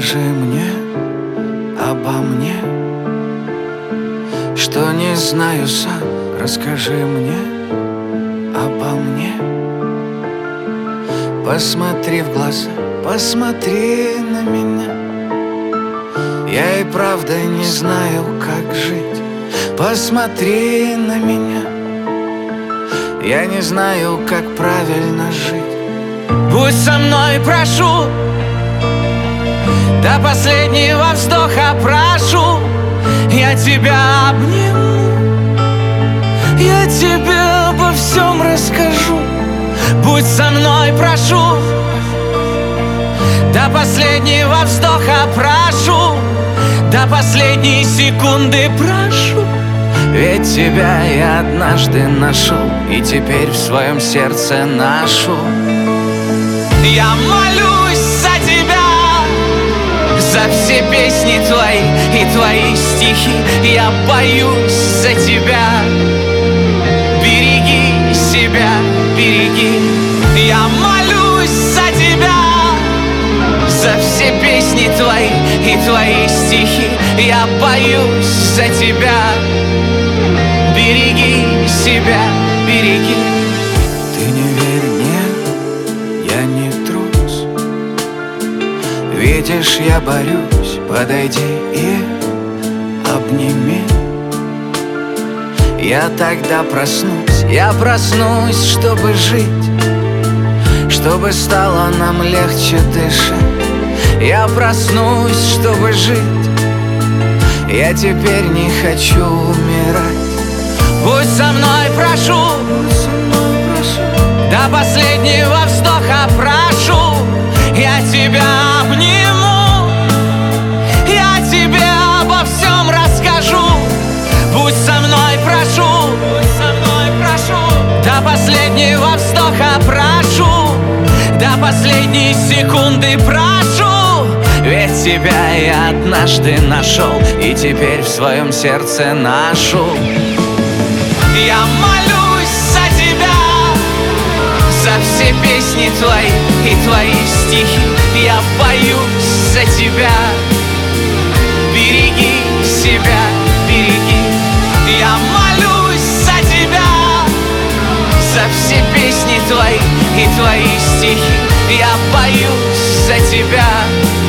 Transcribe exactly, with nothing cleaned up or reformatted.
Расскажи мне обо мне, что не знаю сам. Расскажи мне обо мне. Посмотри в глаза, посмотри на меня. Я и правда не знаю, как жить. Посмотри на меня. Я не знаю, как правильно жить. Будь со мной, прошу, до последнего вздоха прошу. Я тебя обниму, я тебе обо всем расскажу. Будь со мной, прошу, до последнего вздоха прошу, до последней секунды прошу. Ведь тебя я однажды нашел и теперь в своем сердце ношу. Я молюсь за тебя, за все песни твои и твои стихи. Я боюсь за тебя. Береги себя, береги. Я молюсь за тебя, за все песни твои и твои стихи. Я боюсь за тебя. Береги себя, береги. Ты не верь мне, я не трус. Видишь, я борюсь, подойди и обними. Я тогда проснусь, я проснусь, чтобы жить, чтобы стало нам легче дышать. Я проснусь, чтобы жить. Я теперь не хочу умирать. Будь со мной, прошу, до последнего вздоха прошу. Я тебя обниму, я тебе обо всем расскажу. Будь со мной, прошу, будь со мной, прошу, до последнего вздоха прошу, до последней секунды прошу. Ведь тебя я однажды нашел и теперь в своем сердце ношу. Я молюсь за тебя, за все песни твои и твои стихи. Я боюсь за тебя. Береги себя, береги. Я молюсь за тебя, за все песни твои и твои стихи. Я боюсь за тебя.